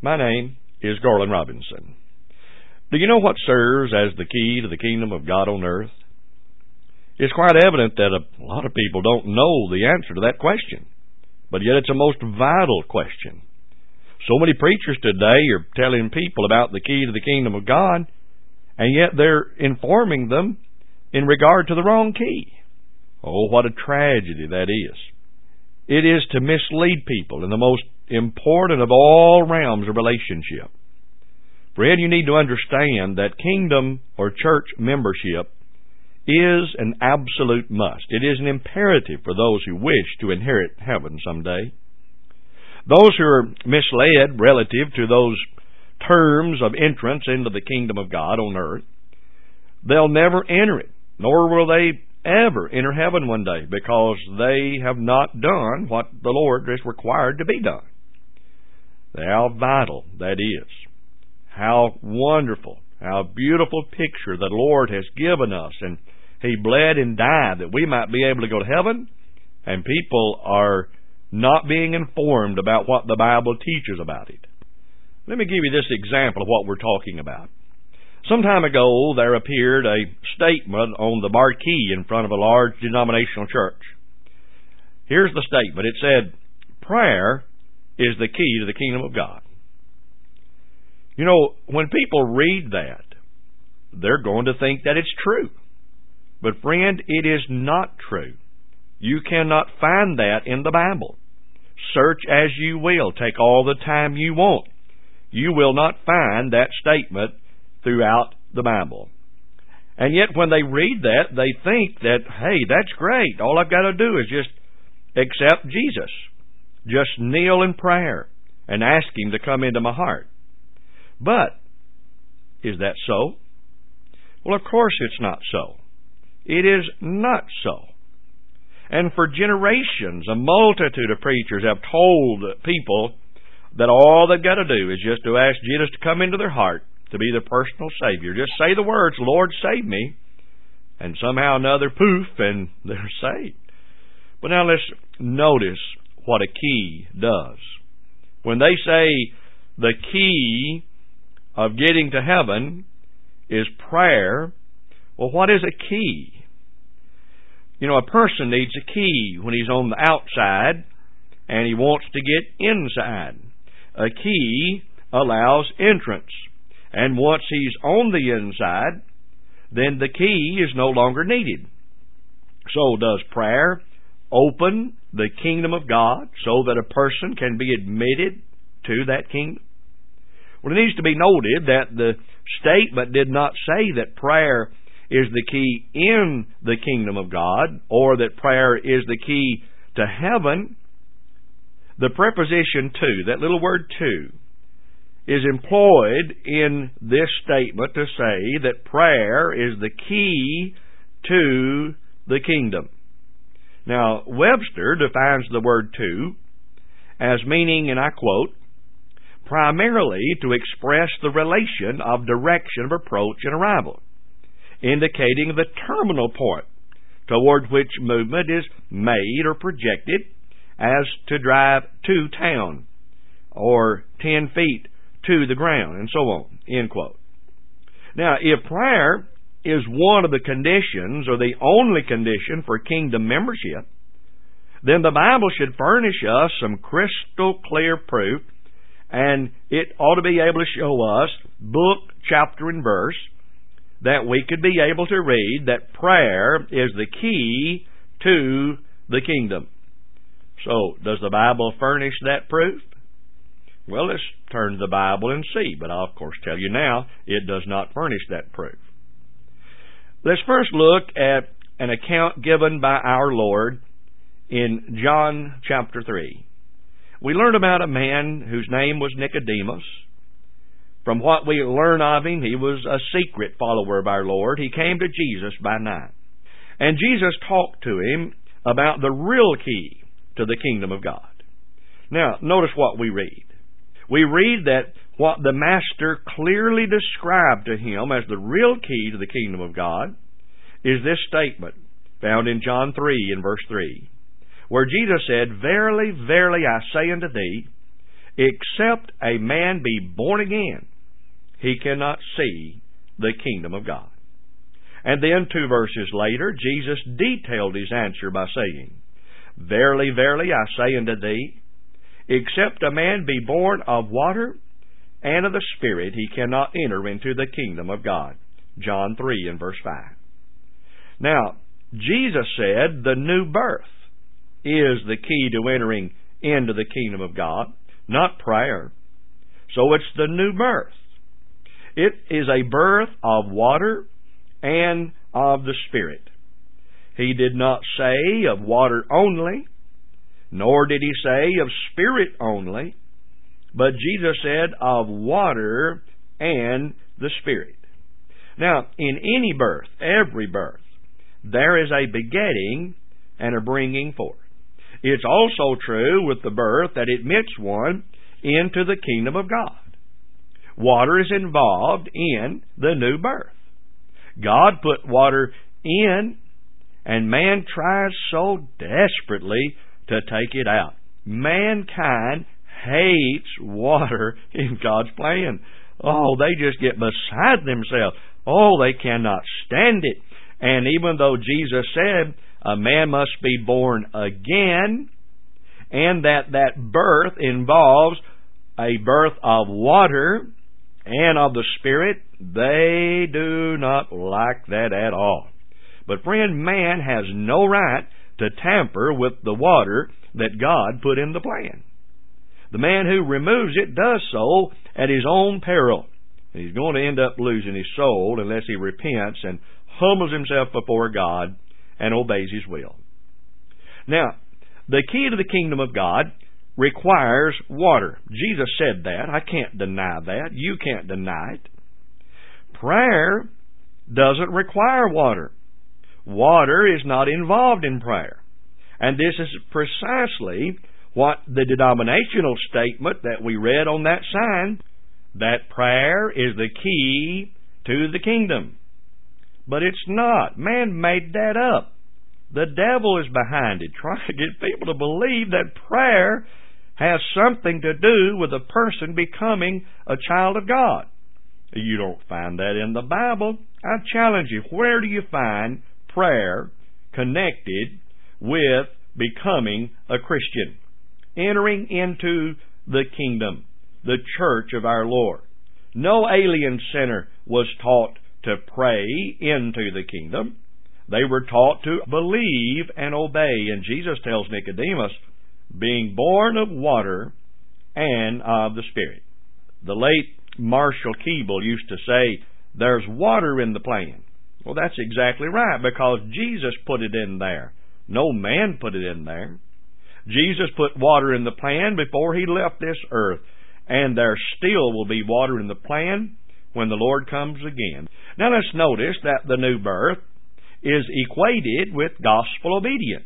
My name is Garland Robinson. Do you know what serves as the key to the kingdom of God on earth? It's quite evident that a lot of people don't know the answer to that question, but yet it's a most vital question. So many preachers today are telling people about the key to the kingdom of God, and yet they're informing them in regard to the wrong key. Oh, what a tragedy that is. It is to mislead people in the most important of all realms of relationship. Friend, you need to understand that kingdom or church membership is an absolute must. It is an imperative for those who wish to inherit heaven someday. Those who are misled relative to those terms of entrance into the kingdom of God on earth, they'll never enter it, nor will they ever enter heaven one day, because they have not done what the Lord is required to be done. How vital that is. How wonderful, how beautiful picture the Lord has given us. And He bled and died that we might be able to go to heaven, and people are not being informed about what the Bible teaches about it. Let me give you this example of what we're talking about. Some time ago, there appeared a statement on the marquee in front of a large denominational church. Here's the statement. It said, "Prayer is the key to the kingdom of God." You know, when people read that, they're going to think that it's true. But friend, it is not true. You cannot find that in the Bible. Search as you will. Take all the time you want. You will not find that statement throughout the Bible. And yet when they read that, they think that, hey, that's great. All I've got to do is just accept Jesus. Just kneel in prayer and ask Him to come into my heart. But, is that so? Well, of course it's not so. It is not so. And for generations, a multitude of preachers have told people that all they've got to do is just to ask Jesus to come into their heart, to be their personal Savior. Just say the words, "Lord, save me," and somehow or another, poof, and they're saved. But now let's notice what a key does. When they say the key of getting to heaven is prayer, well, what is a key? You know, a person needs a key when he's on the outside and he wants to get inside. A key allows entrance. And once he's on the inside, then the key is no longer needed. So does prayer open the kingdom of God so that a person can be admitted to that kingdom? Well, it needs to be noted that the statement did not say that prayer is the key in the kingdom of God, or that prayer is the key to heaven. The preposition to, that little word to, is employed in this statement to say that prayer is the key to the kingdom. Now, Webster defines the word to as meaning, and I quote, "primarily to express the relation of direction of approach and arrival, indicating the terminal point toward which movement is made or projected, as to drive to town, or 10 feet to the ground," and so on, end quote. Now, if prayer is one of the conditions, or the only condition for kingdom membership, then the Bible should furnish us some crystal clear proof, and it ought to be able to show us book, chapter, and verse, that we could be able to read that prayer is the key to the kingdom. So, does the Bible furnish that proof? Well, let's turn to the Bible and see, but I'll of course tell you now, it does not furnish that proof. Let's first look at an account given by our Lord in John chapter 3. We learn about a man whose name was Nicodemus. From what we learn of him, he was a secret follower of our Lord. He came to Jesus by night. And Jesus talked to him about the real key to the kingdom of God. Now, notice what we read. We read that what the Master clearly described to him as the real key to the kingdom of God is this statement found in John 3 and verse 3, where Jesus said, "Verily, verily, I say unto thee, except a man be born again, he cannot see the kingdom of God. And then 2 verses later, Jesus detailed his answer by saying, Verily, verily, I say unto thee, except a man be born of water and of the Spirit, he cannot enter into the kingdom of God. John 3 and verse 5. Now, Jesus said the new birth is the key to entering into the kingdom of God, not prayer. So it's the new birth. It is a birth of water and of the Spirit. He did not say of water only, nor did he say of Spirit only, but Jesus said of water and the Spirit. Now, in any birth, every birth, there is a begetting and a bringing forth. It's also true with the birth that it admits one into the kingdom of God. Water is involved in the new birth. God put water in, and man tries so desperately to take it out. Mankind hates water in God's plan. Oh, they just get beside themselves. Oh, they cannot stand it. And even though Jesus said a man must be born again, and that birth involves a birth of water and of the Spirit, they do not like that at all. But friend, man has no right to tamper with the water that God put in the plan. The man who removes it does so at his own peril. He's going to end up losing his soul unless he repents and humbles himself before God and obeys His will. Now, the key to the kingdom of God requires water. Jesus said that. I can't deny that. You can't deny it. Prayer doesn't require water. Water is not involved in prayer. And this is precisely what the denominational statement that we read on that sign, that prayer is the key to the kingdom. But it's not. Man made that up. The devil is behind it, trying to get people to believe that prayer has something to do with a person becoming a child of God. You don't find that in the Bible. I challenge you, where do you find prayer connected with becoming a Christian? Entering into the kingdom, the church of our Lord. No alien sinner was taught to pray into the kingdom. They were taught to believe and obey. And Jesus tells Nicodemus, being born of water and of the Spirit. The late Marshall Keeble used to say, there's water in the plan. Well, that's exactly right, because Jesus put it in there. No man put it in there. Jesus put water in the plan before He left this earth. And there still will be water in the plan when the Lord comes again. Now let's notice that the new birth is equated with gospel obedience.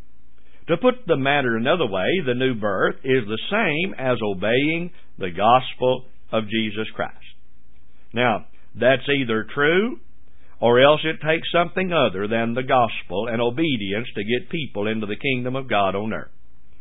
To put the matter another way, the new birth is the same as obeying the gospel of Jesus Christ. Now, that's either true, or else it takes something other than the gospel and obedience to get people into the kingdom of God on earth.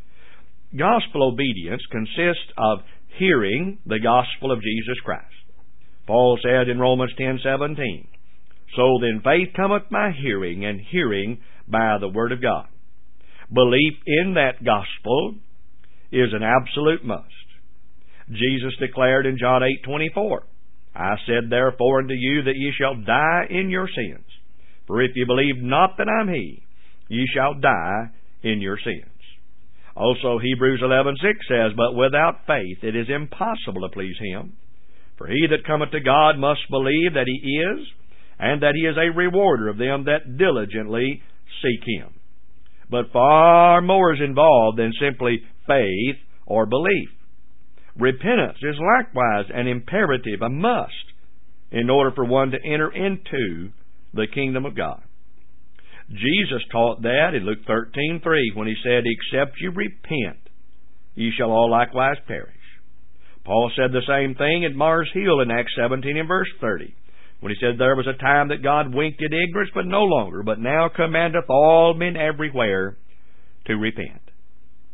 Gospel obedience consists of hearing the gospel of Jesus Christ. Paul said in Romans 10:17, So then faith cometh by hearing, and hearing by the word of God. Belief in that gospel is an absolute must. Jesus declared in John 8:24, I said therefore unto you that ye shall die in your sins. For if ye believe not that I am He, ye shall die in your sins. Also Hebrews 11:6 says, But without faith it is impossible to please Him. For he that cometh to God must believe that He is, and that He is a rewarder of them that diligently seek Him. But far more is involved than simply faith or belief. Repentance is likewise an imperative, a must, in order for one to enter into the kingdom of God. Jesus taught that in Luke 13:3 when He said, Except you repent, ye shall all likewise perish. Paul said the same thing at Mars Hill in Acts 17 and verse 30, when he said, There was a time that God winked at ignorance, but no longer, but now commandeth all men everywhere to repent.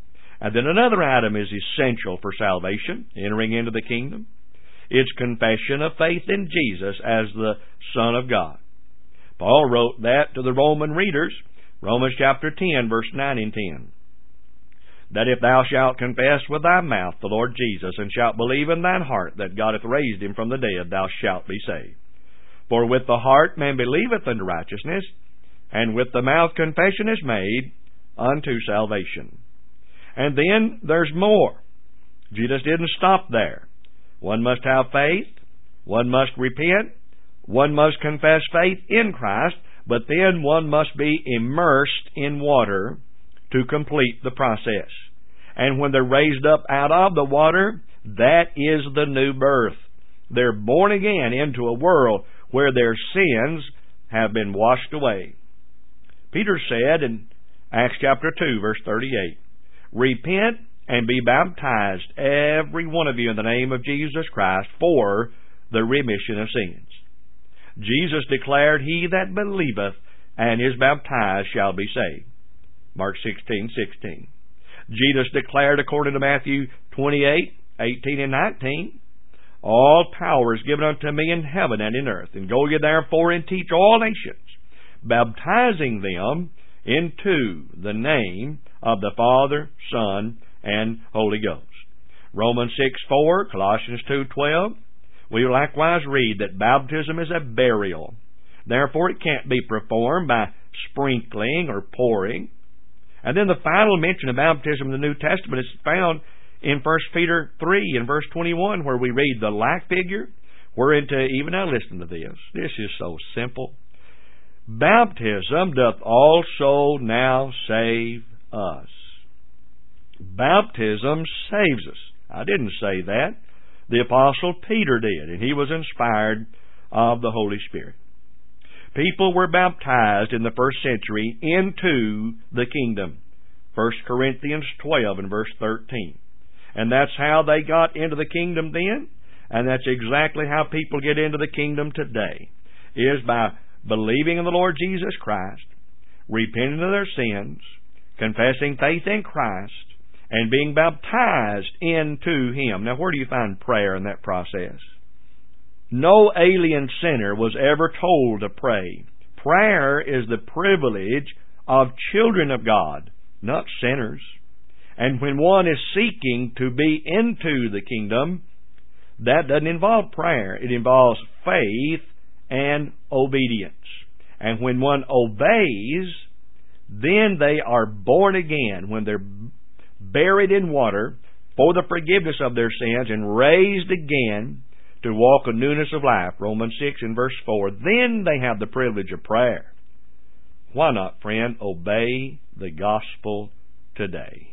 And then another item is essential for salvation, entering into the kingdom. It's confession of faith in Jesus as the Son of God. Paul wrote that to the Roman readers, Romans chapter 10, verse 9 and 10. That if thou shalt confess with thy mouth the Lord Jesus, and shalt believe in thine heart that God hath raised him from the dead, thou shalt be saved. For with the heart man believeth unto righteousness, and with the mouth confession is made unto salvation. And then there's more. Jesus didn't stop there. One must have faith, one must repent, one must confess faith in Christ, but then one must be immersed in water to complete the process. And when they're raised up out of the water, that is the new birth. They're born again into a world where their sins have been washed away. Peter said in Acts chapter 2, verse 38, Repent and be baptized, every one of you, in the name of Jesus Christ, for the remission of sins. Jesus declared, He that believeth and is baptized shall be saved. Mark 16:16. Jesus declared, according to Matthew 28:18 and 19, All power is given unto me in heaven and in earth, and go ye therefore and teach all nations, baptizing them into the name of the Father, Son, and Holy Ghost. Romans 6:4, Colossians 2:12, we likewise read that baptism is a burial. Therefore it can't be performed by sprinkling or pouring. And then the final mention of baptism in the New Testament is found in 1 Peter 3 and verse 21, where we read the like figure, whereunto even now listen to this. This is so simple. Baptism doth also now save us. Baptism saves us. I didn't say that. The Apostle Peter did, and he was inspired of the Holy Spirit. People were baptized in the first century into the kingdom. 1 Corinthians 12 and verse 13. And that's how they got into the kingdom then, and that's exactly how people get into the kingdom today, is by believing in the Lord Jesus Christ, repenting of their sins, confessing faith in Christ, and being baptized into Him. Now, where do you find prayer in that process? No alien sinner was ever told to pray. Prayer is the privilege of children of God, not sinners. And when one is seeking to be into the kingdom, that doesn't involve prayer. It involves faith and obedience. And when one obeys, then they are born again. When they're buried in water for the forgiveness of their sins and raised again to walk in newness of life, Romans 6 and verse 4, then they have the privilege of prayer. Why not, friend, obey the gospel today?